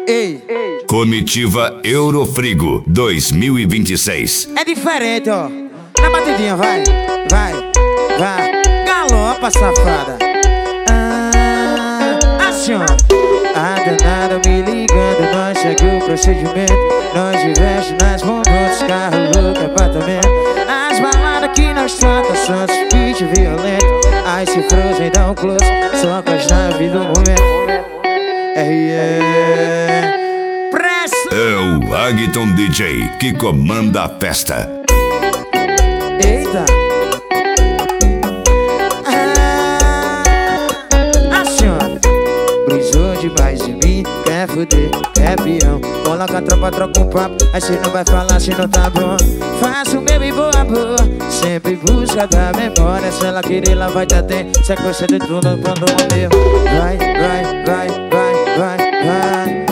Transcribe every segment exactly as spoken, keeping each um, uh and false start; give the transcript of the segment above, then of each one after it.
Ei, Comitiva Eurofrigo dois mil e vinte e seis. é diferente, ó. Na batidinha, vai, vai, vai. Galopa, safada. Ah, assim, ó. A danada me ligando, nós segue o procedimento. Nós investe nas bombas, carro louco, apartamento. As baladas que nós toca são os beat violento. As cifras vem dar um close, só com as naves do momento. R E Pressa. É o Agton D J que comanda a festa. Eita. Ah, assim, ó. Brisou demais de mim, quer fuder, quer peão. Coloca a tropa, troca um papo, aí cê não vai falar se não tá bom. Faço o meu e boa, boa, sempre busca da memória. Se ela querer, ela vai dar tempo. Sequência de tudo quando o meu. Vai, vai, vai, vai, vai, vai.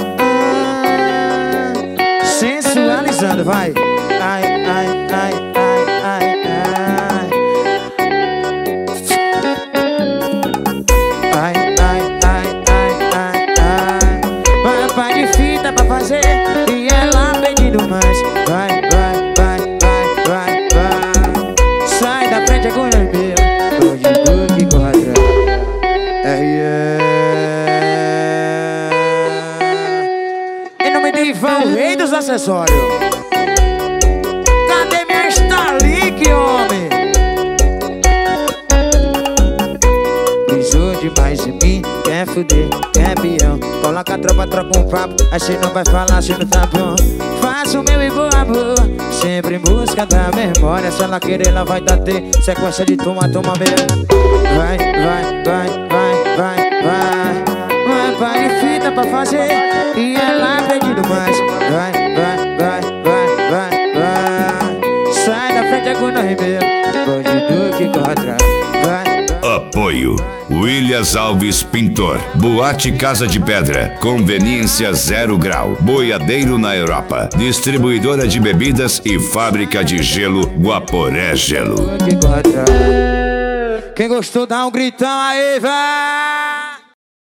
Ah, sensualizando, vai. Ai, ai, ai, ai, ai, ai. Ai, ai, ai, ai, ai, ai. Vai, pai de fita pra fazer e ela pedindo mais. Vai, vai, vai, vai, vai, vai. Sai da frente, agora é meu. Hoje tu que corre atrás. R E Em nome de Ivan, o rei dos acessórios. Cadê minha Starlink, homem? Brisou demais em mim, quer fuder, quer peão. Coloca a tropa, troca um papo, aí cê não vai falar se não tá bom. Faço o meu e boa, boa, sempre em busca da memória. Se ela querer, ela vai dar T. Sequência de toma, toma mesmo. Vai, vai, vai, vai, vai, vai. Vai, vai de fita pra fazer e ela pedindo mais. Vai, vai, vai, vai, vai, vai. Sai da frente, agora é meu. Bandido que corre atrás. Vai. Apoio Williams Alves Pintor, Boate Casa de Pedra, Conveniência Zero Grau, Boiadeiro na Europa, Distribuidora de Bebidas e Fábrica de Gelo Guaporé Gelo. Quem gostou dá um gritão aí, vai!